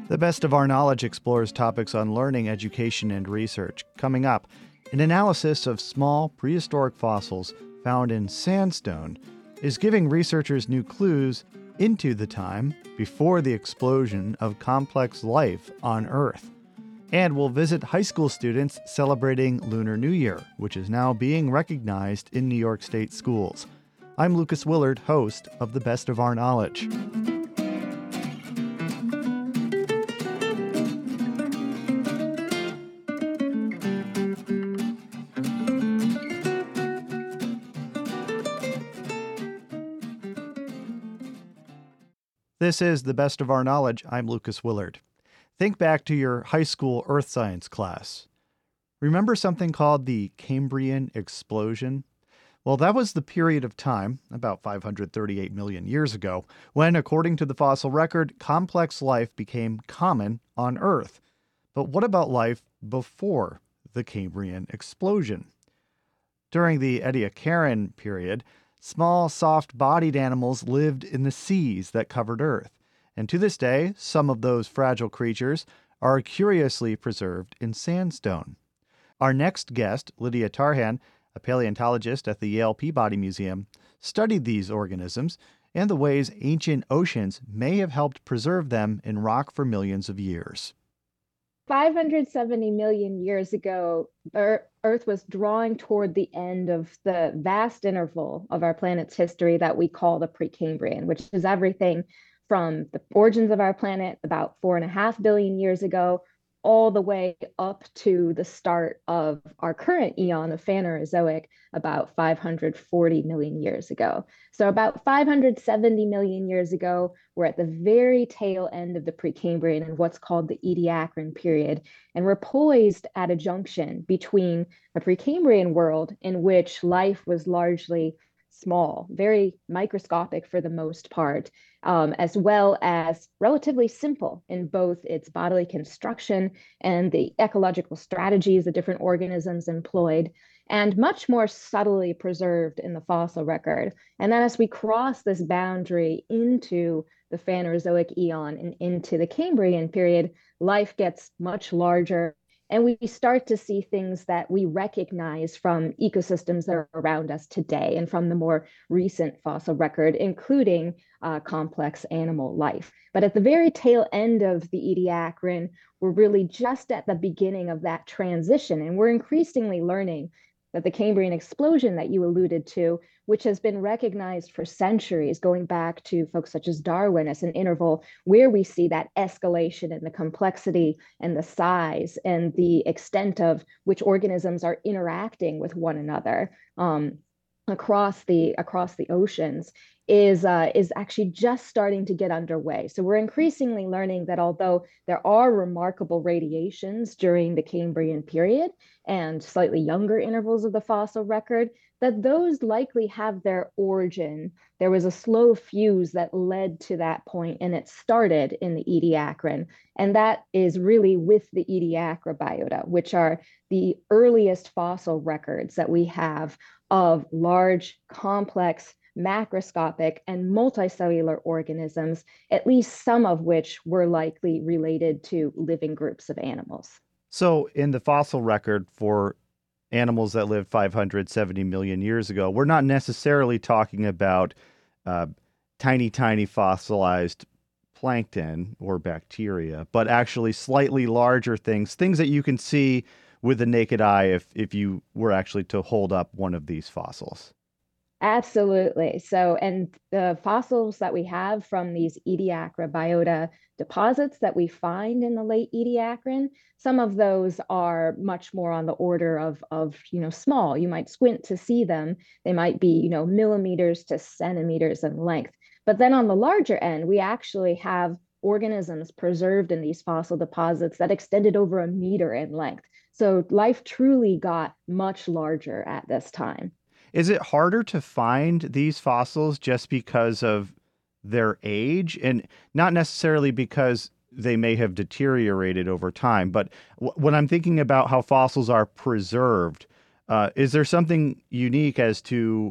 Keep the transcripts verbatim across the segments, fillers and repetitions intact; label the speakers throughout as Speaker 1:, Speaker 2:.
Speaker 1: The Best of Our Knowledge explores topics on learning, education, and research. Coming up, an analysis of small prehistoric fossils found in sandstone is giving researchers new clues into the time before the explosion of complex life on Earth. And we'll visit high school students celebrating Lunar New Year, which is now being recognized in New York State schools. I'm Lucas Willard, host of The Best of Our Knowledge. This is The Best of Our Knowledge. I'm Lucas Willard. Think back to your high school earth science class. Remember something called the Cambrian explosion? Well, that was the period of time, about five hundred thirty-eight million years ago, when, according to the fossil record, complex life became common on Earth. But what about life before the Cambrian explosion? During the Ediacaran period, small, soft-bodied animals lived in the seas that covered Earth. And to this day, some of those fragile creatures are curiously preserved in sandstone. Our next guest, Lydia Tarhan, a paleontologist at the Yale Peabody Museum, studied these organisms and the ways ancient oceans may have helped preserve them in rock for millions of years.
Speaker 2: five hundred seventy million years ago, Earth was drawing toward the end of the vast interval of our planet's history that we call the Precambrian, which is everything from the origins of our planet about four and a half billion years ago, all the way up to the start of our current eon of Phanerozoic about five hundred forty million years ago. So about five hundred seventy million years ago, we're at the very tail end of the Precambrian and what's called the Ediacaran period. And we're poised at a junction between a Precambrian world in which life was largely small, very microscopic for the most part, um, as well as relatively simple in both its bodily construction and the ecological strategies the different organisms employed, and much more subtly preserved in the fossil record. And then as we cross this boundary into the Phanerozoic eon and into the Cambrian period, life gets much larger. And we start to see things that we recognize from ecosystems that are around us today and from the more recent fossil record, including uh, complex animal life. But at the very tail end of the Ediacaran, we're really just at the beginning of that transition. And we're increasingly learning that the Cambrian explosion that you alluded to, which has been recognized for centuries, going back to folks such as Darwin as an interval where we see that escalation in the complexity and the size and the extent of which organisms are interacting with one another um, across the across the oceans, is uh, is actually just starting to get underway. So we're increasingly learning that although there are remarkable radiations during the Cambrian period and slightly younger intervals of the fossil record, that those likely have their origin. There was a slow fuse that led to that point, and it started in the Ediacaran. And that is really with the Ediacara biota, which are the earliest fossil records that we have of large, complex, macroscopic, and multicellular organisms, at least some of which were likely related to living groups of animals.
Speaker 1: So in the fossil record for animals that lived five hundred seventy million years ago, we're not necessarily talking about uh, tiny, tiny fossilized plankton or bacteria, but actually slightly larger things, things that you can see with the naked eye if, if you were actually to hold up one of these fossils.
Speaker 2: Absolutely. So, and the fossils that we have from these Ediacara biota deposits that we find in the late Ediacaran, some of those are much more on the order of, of, you know, small. You might squint to see them. They might be, you know, millimeters to centimeters in length. But then on the larger end, we actually have organisms preserved in these fossil deposits that extended over a meter in length. So life truly got much larger at this time.
Speaker 1: Is it harder to find these fossils just because of their age, and not necessarily because they may have deteriorated over time? But w- when I'm thinking about how fossils are preserved, uh, is there something unique as to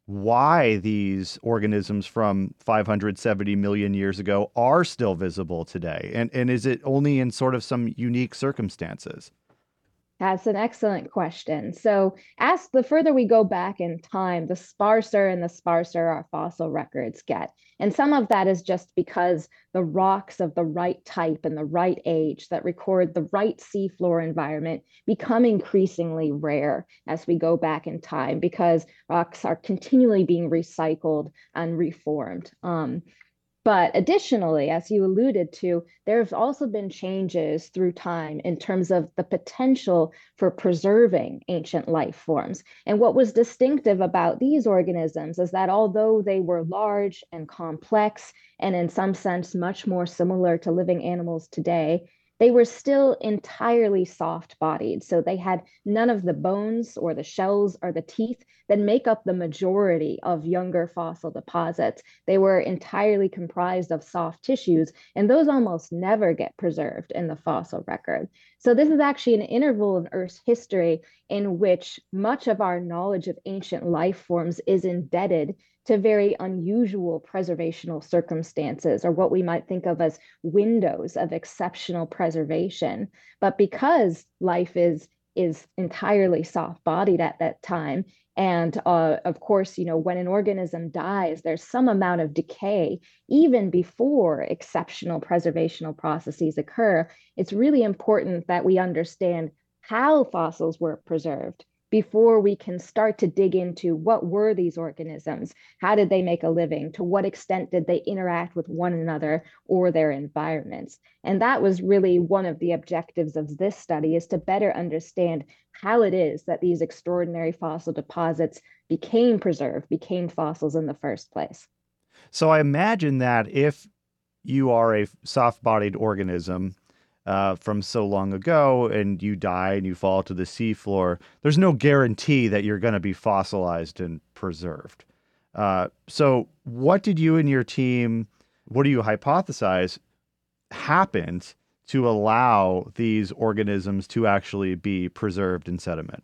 Speaker 1: why these organisms from five hundred seventy million years ago are still visible today? And, and is it only in sort of some unique circumstances?
Speaker 2: That's an excellent question. So, as the further we go back in time, the sparser and the sparser our fossil records get. And some of that is just because the rocks of the right type and the right age that record the right seafloor environment become increasingly rare as we go back in time because rocks are continually being recycled and reformed. Um, but additionally, as you alluded to, there have also been changes through time in terms of the potential for preserving ancient life forms. And what was distinctive about these organisms is that although they were large and complex, and in some sense much more similar to living animals today, they were still entirely soft bodied. So they had none of the bones or the shells or the teeth that make up the majority of younger fossil deposits. They were entirely comprised of soft tissues, and those almost never get preserved in the fossil record. So this is actually an interval in Earth's history in which much of our knowledge of ancient life forms is indebted to very unusual preservational circumstances, or what we might think of as windows of exceptional preservation. But because life is is entirely soft-bodied at that time, and uh, of course, you know, when an organism dies, there's some amount of decay even before exceptional preservational processes occur. It's really important that we understand how fossils were preserved before we can start to dig into what were these organisms, how did they make a living, to what extent did they interact with one another or their environments. And that was really one of the objectives of this study, is to better understand how it is that these extraordinary fossil deposits became preserved, became fossils in the first place.
Speaker 1: So I imagine that if you are a soft-bodied organism uh, from so long ago and you die and you fall to the seafloor, there's no guarantee that you're going to be fossilized and preserved. Uh, so what did you and your team, what do you hypothesize happened to allow these organisms to actually be preserved in sediment?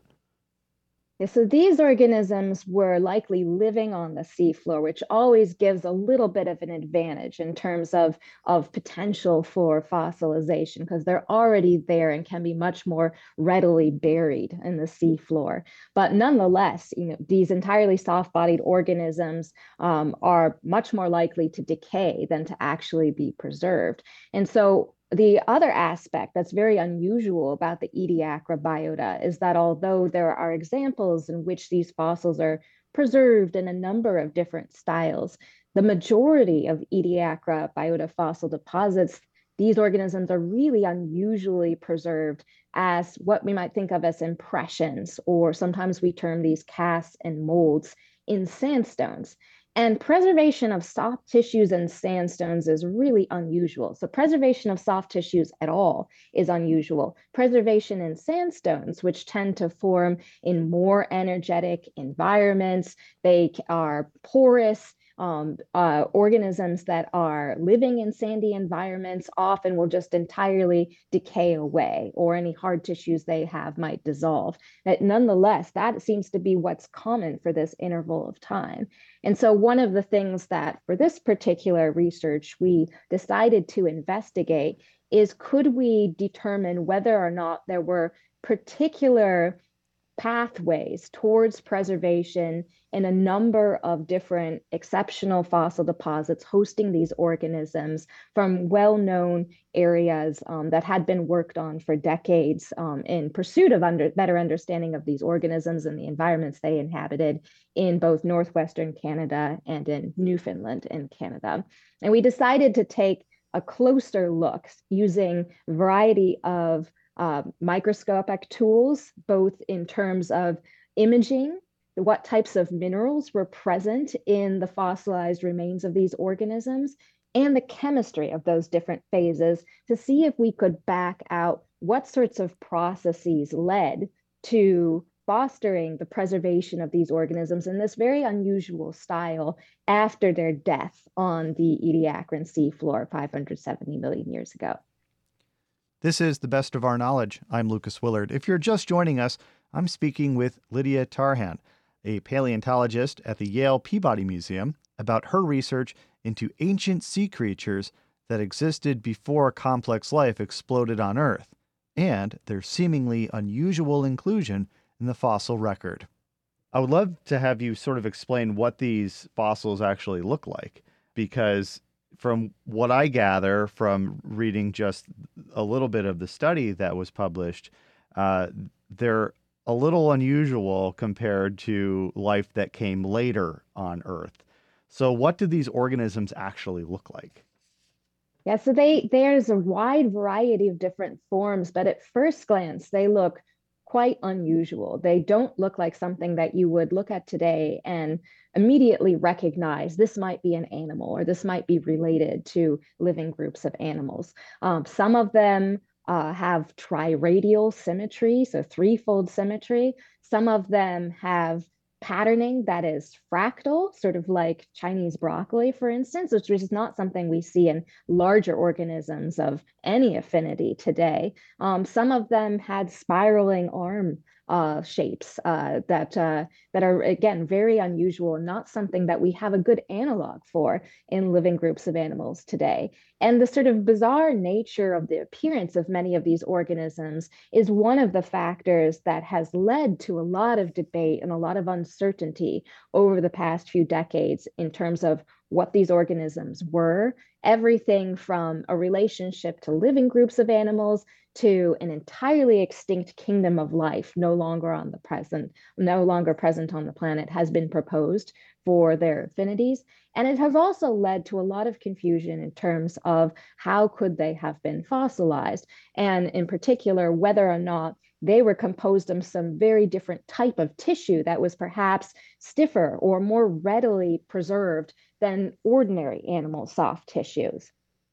Speaker 2: Yeah, so these organisms were likely living on the seafloor, which always gives a little bit of an advantage in terms of, of potential for fossilization, because they're already there and can be much more readily buried in the seafloor. But nonetheless, you know, these entirely soft-bodied organisms um, are much more likely to decay than to actually be preserved. And so the other aspect that's very unusual about the Ediacara biota is that although there are examples in which these fossils are preserved in a number of different styles, the majority of Ediacara biota fossil deposits, these organisms are really unusually preserved as what we might think of as impressions, or sometimes we term these casts and molds in sandstones. And preservation of soft tissues and sandstones is really unusual. So preservation of soft tissues at all is unusual. Preservation in sandstones, which tend to form in more energetic environments, they are porous. Um, uh, organisms that are living in sandy environments often will just entirely decay away, or any hard tissues they have might dissolve. But nonetheless, that seems to be what's common for this interval of time. And so one of the things that for this particular research we decided to investigate is, could we determine whether or not there were particular pathways towards preservation in a number of different exceptional fossil deposits hosting these organisms from well-known areas um, that had been worked on for decades um, in pursuit of under, better understanding of these organisms and the environments they inhabited in both northwestern Canada and in Newfoundland in Canada. And we decided to take a closer look using a variety of Uh, microscopic tools, both in terms of imaging, what types of minerals were present in the fossilized remains of these organisms, and the chemistry of those different phases, to see if we could back out what sorts of processes led to fostering the preservation of these organisms in this very unusual style after their death on the Ediacaran seafloor five hundred seventy million years ago.
Speaker 1: This is The Best of Our Knowledge. I'm Lucas Willard. If you're just joining us, I'm speaking with Lydia Tarhan, a paleontologist at the Yale Peabody Museum, about her research into ancient sea creatures that existed before complex life exploded on Earth, and their seemingly unusual inclusion in the fossil record. I would love to have you sort of explain what these fossils actually look like, because from what I gather from reading just a little bit of the study that was published, uh, they're a little unusual compared to life that came later on Earth. So, what do these organisms actually look like?
Speaker 2: Yeah, so they there's a wide variety of different forms, but at first glance, they look quite unusual. They don't look like something that you would look at today and immediately recognize this might be an animal or this might be related to living groups of animals. Um, some of them uh, have triradial symmetry, so threefold symmetry. Some of them have patterning that is fractal, sort of like Chinese broccoli, for instance, which is not something we see in larger organisms of any affinity today. Um, some of them had spiraling arm uh, shapes uh, that uh, that are again very unusual, not something that we have a good analog for in living groups of animals today. And the sort of bizarre nature of the appearance of many of these organisms is one of the factors that has led to a lot of debate and a lot of uncertainty over the past few decades in terms of what these organisms were, everything from a relationship to living groups of animals to an entirely extinct kingdom of life no longer on the present, no longer present on the planet has been proposed for their affinities. And it has also led to a lot of confusion in terms of how could they have been fossilized, and in particular, whether or not they were composed of some very different type of tissue that was perhaps stiffer or more readily preserved than ordinary animal soft tissues.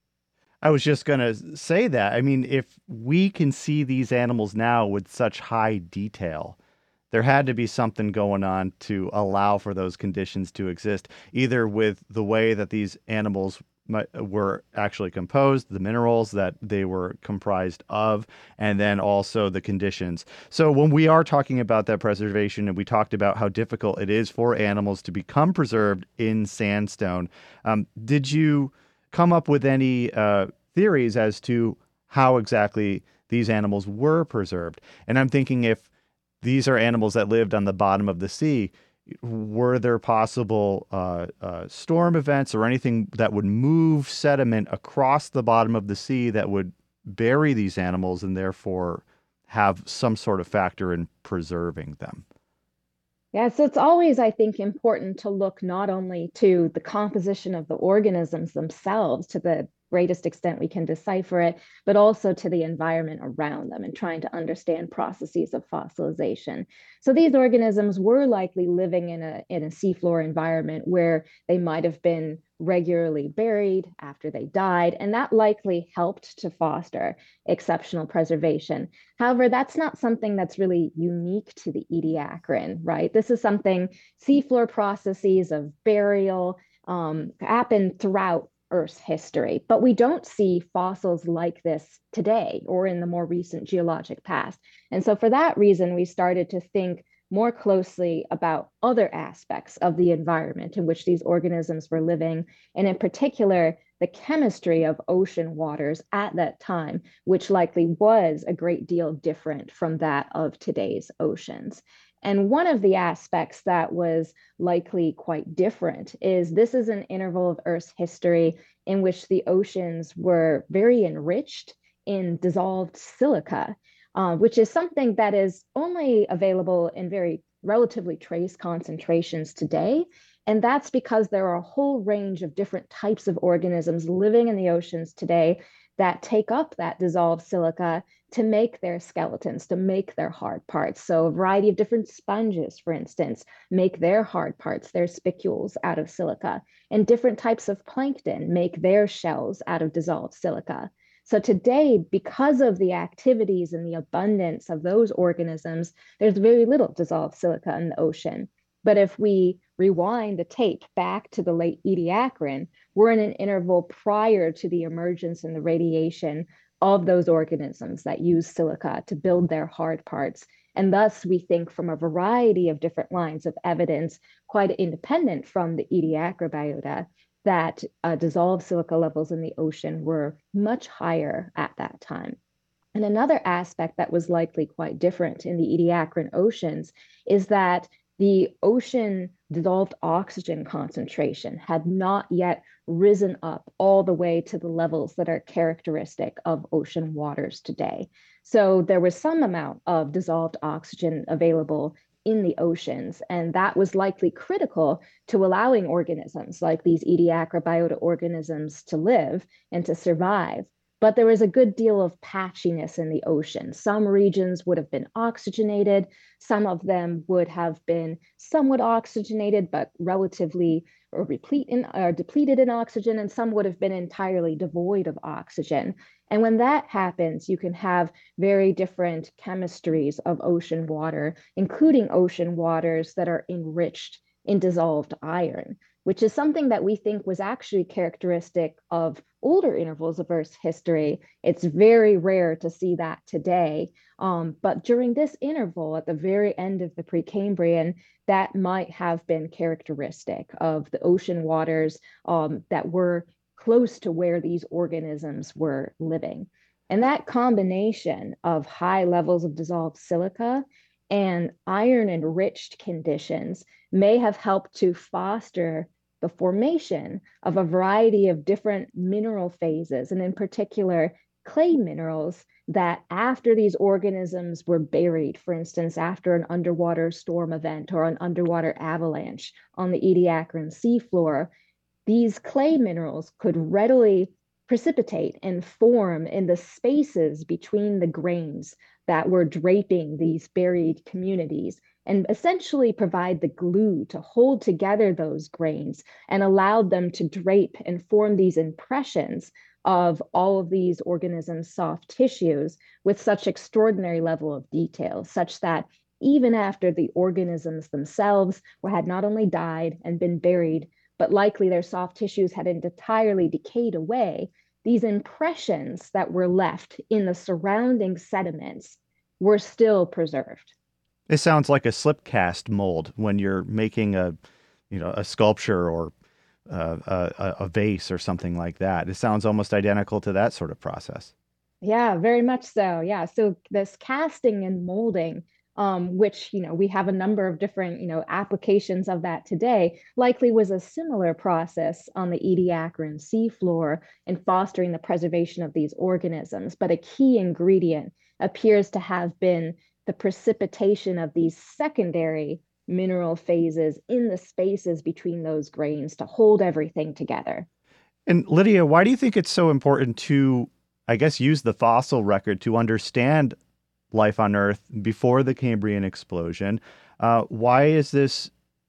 Speaker 1: I was just going to say that. I mean, if we can see these animals now with such high detail, there had to be something going on to allow for those conditions to exist, either with the way that these animals were actually composed, the minerals that they were comprised of, and then also the conditions. So when we are talking about that preservation, and we talked about how difficult it is for animals to become preserved in sandstone, um, did you come up with any uh, theories as to how exactly these animals were preserved? And I'm thinking, if these are animals that lived on the bottom of the sea, were there possible uh, uh, storm events or anything that would move sediment across the bottom of the sea that would bury these animals and therefore have some sort of factor in preserving them?
Speaker 2: Yeah, so it's always, I think, important to look not only to the composition of the organisms themselves to the greatest extent we can decipher it, but also to the environment around them and trying to understand processes of fossilization. So these organisms were likely living in a, in a seafloor environment where they might have been regularly buried after they died, and that likely helped to foster exceptional preservation. However, that's not something that's really unique to the Ediacaran, right? This is something, seafloor processes of burial um, happen throughout Earth's history, but we don't see fossils like this today or in the more recent geologic past. And so for that reason, we started to think more closely about other aspects of the environment in which these organisms were living, and in particular, the chemistry of ocean waters at that time, which likely was a great deal different from that of today's oceans. And one of the aspects that was likely quite different is this is an interval of Earth's history in which the oceans were very enriched in dissolved silica, uh, which is something that is only available in very relatively trace concentrations today. And that's because there are a whole range of different types of organisms living in the oceans today that take up that dissolved silica to make their skeletons, to make their hard parts. So a variety of different sponges, for instance, make their hard parts, their spicules out of silica, and different types of plankton make their shells out of dissolved silica. So today, because of the activities and the abundance of those organisms, there's very little dissolved silica in the ocean. But if we rewind the tape back to the late Ediacaran, we're in an interval prior to the emergence and the radiation of those organisms that use silica to build their hard parts. And thus, we think from a variety of different lines of evidence, quite independent from the Ediacara biota, that uh, dissolved silica levels in the ocean were much higher at that time. And another aspect that was likely quite different in the Ediacaran oceans is that the ocean dissolved oxygen concentration had not yet risen up all the way to the levels that are characteristic of ocean waters today. So there was some amount of dissolved oxygen available in the oceans, and that was likely critical to allowing organisms like these Ediacara biota organisms to live and to survive. But there was a good deal of patchiness in the ocean. Some regions would have been oxygenated, some of them would have been somewhat oxygenated, but relatively or replete in, or depleted in oxygen, and some would have been entirely devoid of oxygen. And when that happens, you can have very different chemistries of ocean water, including ocean waters that are enriched in dissolved iron, which is something that we think was actually characteristic of older intervals of Earth's history. It's very rare to see that today. Um, but during this interval, at the very end of the Precambrian, that might have been characteristic of the ocean waters um, that were close to where these organisms were living. And that combination of high levels of dissolved silica and iron enriched conditions may have helped to foster the formation of a variety of different mineral phases, and in particular, clay minerals that after these organisms were buried, for instance, after an underwater storm event or an underwater avalanche on the Ediacaran seafloor, these clay minerals could readily precipitate and form in the spaces between the grains that were draping these buried communities and essentially provide the glue to hold together those grains and allowed them to drape and form these impressions of all of these organisms' soft tissues with such extraordinary level of detail, such that even after the organisms themselves were, had not only died and been buried, but likely their soft tissues had entirely decayed away, these impressions that were left in the surrounding sediments were still preserved.
Speaker 1: It sounds like a slip cast mold when you're making a, you know, a sculpture or uh, a, a vase or something like that. It sounds almost identical to that sort of process.
Speaker 2: Yeah, very much so. Yeah. So this casting and molding, um, which, you know, we have a number of different, you know, applications of that today, likely was a similar process on the Ediacaran seafloor in fostering the preservation of these organisms. But a key ingredient appears to have been the precipitation of these secondary mineral phases in the spaces between those grains to hold everything together.
Speaker 1: And Lydia, why do you think it's so important to, I guess, use the fossil record to understand life on Earth before the Cambrian explosion? Uh, why is this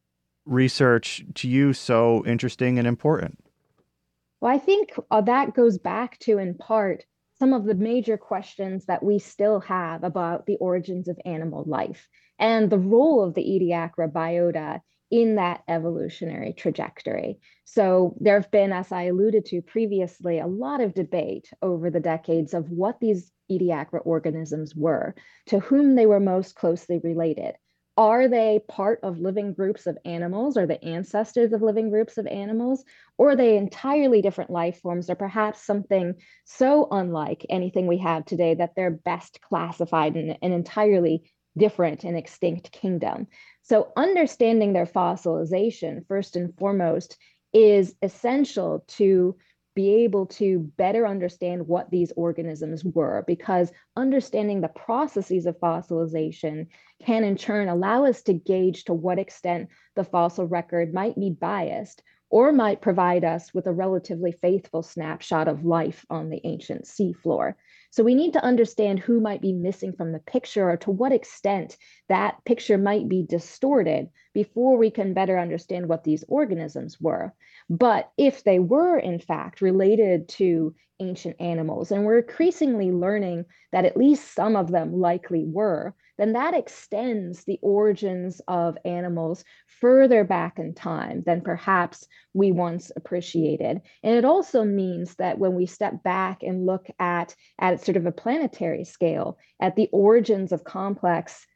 Speaker 1: research to you so interesting and important?
Speaker 2: Well, I think uh, that goes back to, in part, some of the major questions that we still have about the origins of animal life and the role of the Ediacara biota in that evolutionary trajectory. So, there have been, as I alluded to previously, a lot of debate over the decades of what these Ediacara organisms were, to whom they were most closely related. Are they part of living groups of animals or the ancestors of living groups of animals? Or are they entirely different life forms, or perhaps something so unlike anything we have today that they're best classified in an entirely different and extinct kingdom? So, understanding their fossilization, first and foremost, is essential to be able to better understand what these organisms were, because understanding the processes of fossilization can in turn allow us to gauge to what extent the fossil record might be biased or might provide us with a relatively faithful snapshot of life on the ancient seafloor. So we need to understand who might be missing from the picture or to what extent that picture might be distorted before we can better understand what these organisms were. But if they were, in fact, related to ancient animals, and we're increasingly learning that at least some of them likely were, then that extends the origins of animals further back in time than perhaps we once appreciated. And it also means that when we step back and look at, at sort of a planetary scale, at the origins of complex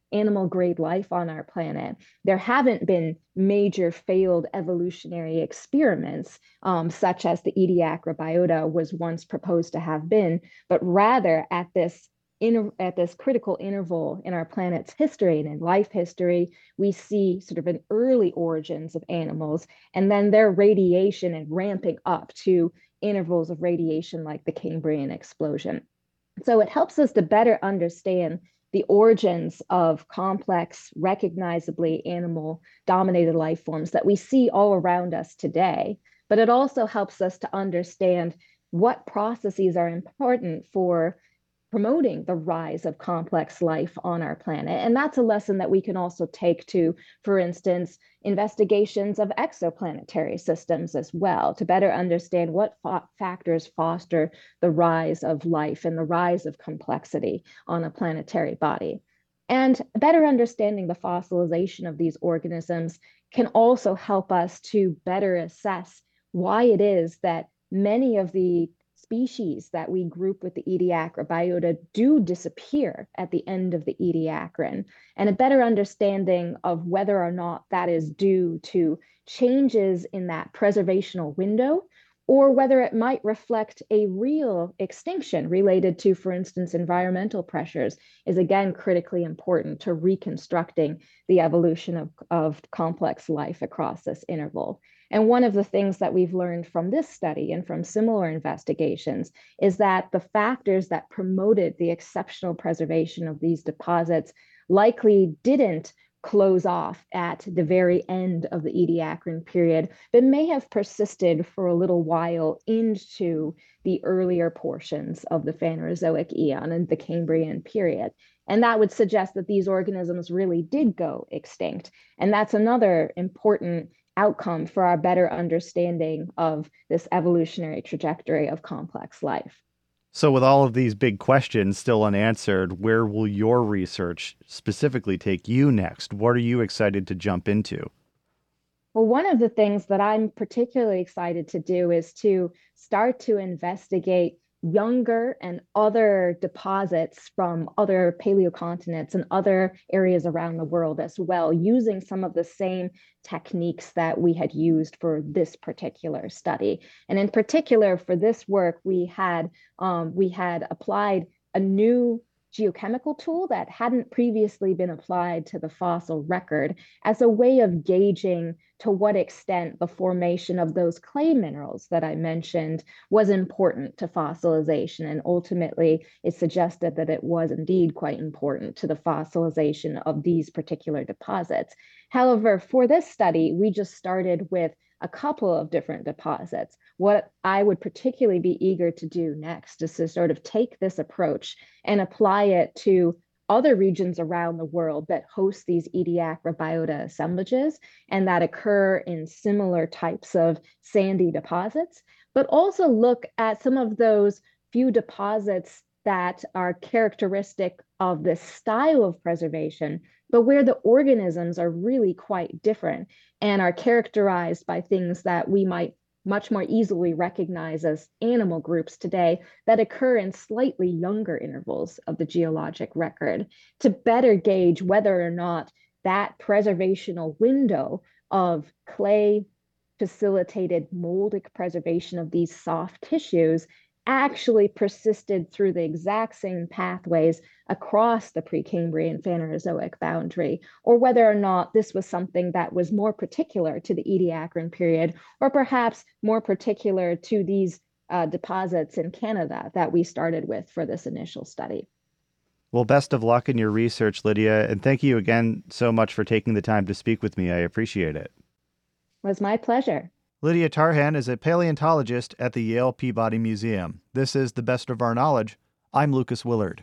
Speaker 2: animal grade life on our planet, there haven't been major failed evolutionary experiments, um, such as the Ediacara was once proposed to have been, but rather at this in, at this critical interval in our planet's history and in life history, we see sort of an early origins of animals and then their radiation and ramping up to intervals of radiation like the Cambrian explosion. So it helps us to better understand the origins of complex, recognizably animal dominated life forms that we see all around us today. But it also helps us to understand what processes are important for promoting the rise of complex life on our planet. And that's a lesson that we can also take to, for instance, investigations of exoplanetary systems as well, to better understand what fa- factors foster the rise of life and the rise of complexity on a planetary body. And better understanding the fossilization of these organisms can also help us to better assess why it is that many of the species that we group with the Ediacara biota do disappear at the end of the Ediacaran, and a better understanding of whether or not that is due to changes in that preservational window, or whether it might reflect a real extinction related to, for instance, environmental pressures, is again critically important to reconstructing the evolution of, of complex life across this interval. And one of the things that we've learned from this study and from similar investigations is that the factors that promoted the exceptional preservation of these deposits likely didn't close off at the very end of the Ediacaran period, but may have persisted for a little while into the earlier portions of the Phanerozoic eon and the Cambrian period. And that would suggest that these organisms really did go extinct. And that's another important outcome for our better understanding of this evolutionary trajectory of complex life.
Speaker 1: So with all of these big questions still unanswered, where will your research specifically take you next? What are you excited to jump into?
Speaker 2: Well, one of the things that I'm particularly excited to do is to start to investigate younger and other deposits from other paleocontinents and other areas around the world as well, using some of the same techniques that we had used for this particular study. And in particular, for this work, we had um, we had applied a new geochemical tool that hadn't previously been applied to the fossil record as a way of gauging to what extent the formation of those clay minerals that I mentioned was important to fossilization. And ultimately, it suggested that it was indeed quite important to the fossilization of these particular deposits. However, for this study, we just started with a couple of different deposits. What I would particularly be eager to do next is to sort of take this approach and apply it to other regions around the world that host these Ediacara biota assemblages and that occur in similar types of sandy deposits, but also look at some of those few deposits that are characteristic of this style of preservation, but where the organisms are really quite different and are characterized by things that we might much more easily recognize as animal groups today that occur in slightly younger intervals of the geologic record, to better gauge whether or not that preservational window of clay facilitated moldic preservation of these soft tissues actually persisted through the exact same pathways across the Precambrian Phanerozoic boundary, or whether or not this was something that was more particular to the Ediacaran period, or perhaps more particular to these uh, deposits in Canada that we started with for this initial study.
Speaker 1: Well, best of luck in your research, Lydia, and thank you again so much for taking the time to speak with me. I appreciate it.
Speaker 2: It was my pleasure.
Speaker 1: Lydia Tarhan is a paleontologist at the Yale Peabody Museum. This is The Best of Our Knowledge. I'm Lucas Willard.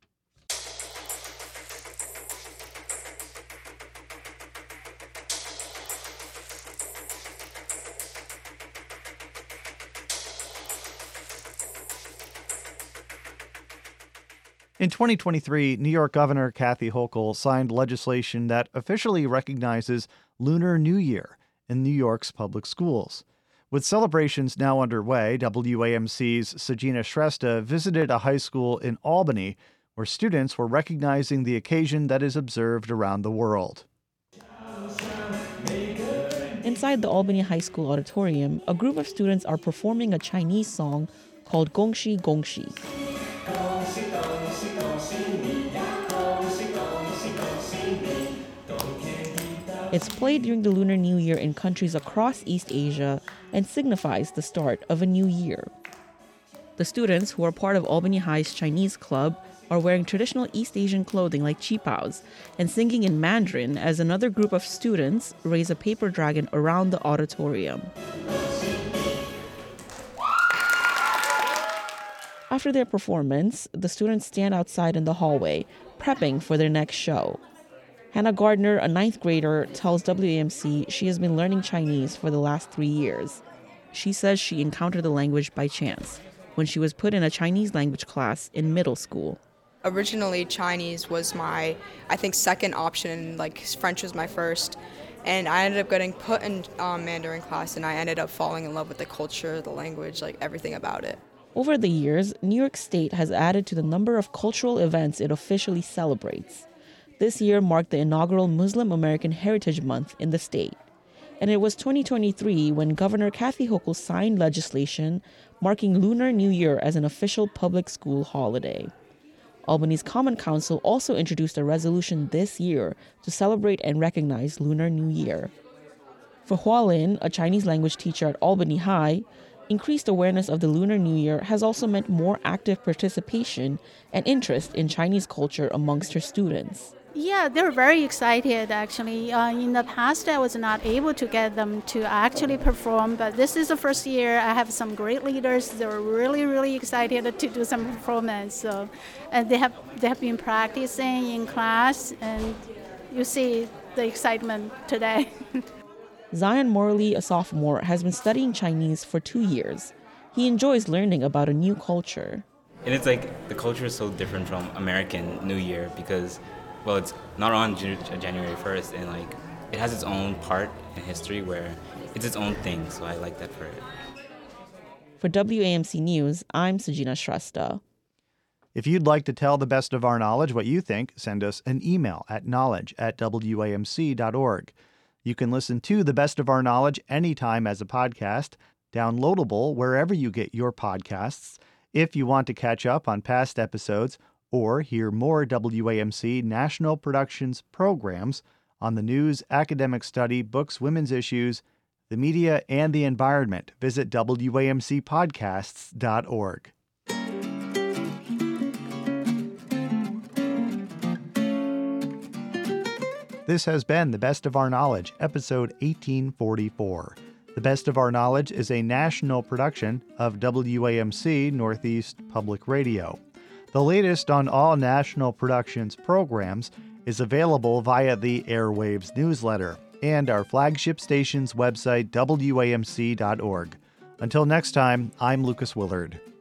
Speaker 1: In twenty twenty-three, New York Governor Kathy Hochul signed legislation that officially recognizes Lunar New Year in New York's public schools. With celebrations now underway, W A M C's Sagina Shrestha visited a high school in Albany where students were recognizing the occasion that is observed around the world.
Speaker 3: Inside the Albany High School auditorium, a group of students are performing a Chinese song called Gongxi Gongxi. It's played during the Lunar New Year in countries across East Asia and signifies the start of a new year. The students, who are part of Albany High's Chinese club, are wearing traditional East Asian clothing like qipaos and singing in Mandarin as another group of students raise a paper dragon around the auditorium. After their performance, the students stand outside in the hallway, prepping for their next show. Hannah Gardner, a ninth grader, tells W A M C she has been learning Chinese for the last three years. She says she encountered the language by chance when she was put in a Chinese language class in middle school.
Speaker 4: Originally, Chinese was my, I think, second option, like French was my first. And I ended up getting put in um, Mandarin class, and I ended up falling in love with the culture, the language, like everything about it.
Speaker 3: Over the years, New York State has added to the number of cultural events it officially celebrates. This year marked the inaugural Muslim American Heritage Month in the state. And it was twenty twenty-three when Governor Kathy Hochul signed legislation marking Lunar New Year as an official public school holiday. Albany's Common Council also introduced a resolution this year to celebrate and recognize Lunar New Year. For Hua Lin, a Chinese language teacher at Albany High, increased awareness of the Lunar New Year has also meant more active participation and interest in Chinese culture amongst her students.
Speaker 5: Yeah, they're very excited, actually. Uh, in the past, I was not able to get them to actually perform, but this is the first year I have some great leaders. They're really, really excited to do some performance. So, and they have they have been practicing in class, and you see the excitement today.
Speaker 3: Zion Morley, a sophomore, has been studying Chinese for two years. He enjoys learning about a new culture.
Speaker 6: And it's like the culture is so different from American New Year because, well, it's not on January first, and like it has its own part in history where it's its own thing, so I like that for it.
Speaker 3: For W A M C News, I'm Sujina Shrestha.
Speaker 1: If you'd like to tell the best of our knowledge what you think, send us an email at knowledge at w a m c dot org. You can listen to The Best of Our Knowledge anytime as a podcast, downloadable wherever you get your podcasts. If you want to catch up on past episodes or hear more W A M C National Productions programs on the news, academic study, books, women's issues, the media, and the environment, visit w a m c podcasts dot org. This has been The Best of Our Knowledge, episode eighteen forty-four. The Best of Our Knowledge is a national production of W A M C Northeast Public Radio. The latest on all National Productions programs is available via the Airwaves newsletter and our flagship station's website, w a m c dot org. Until next time, I'm Lucas Willard.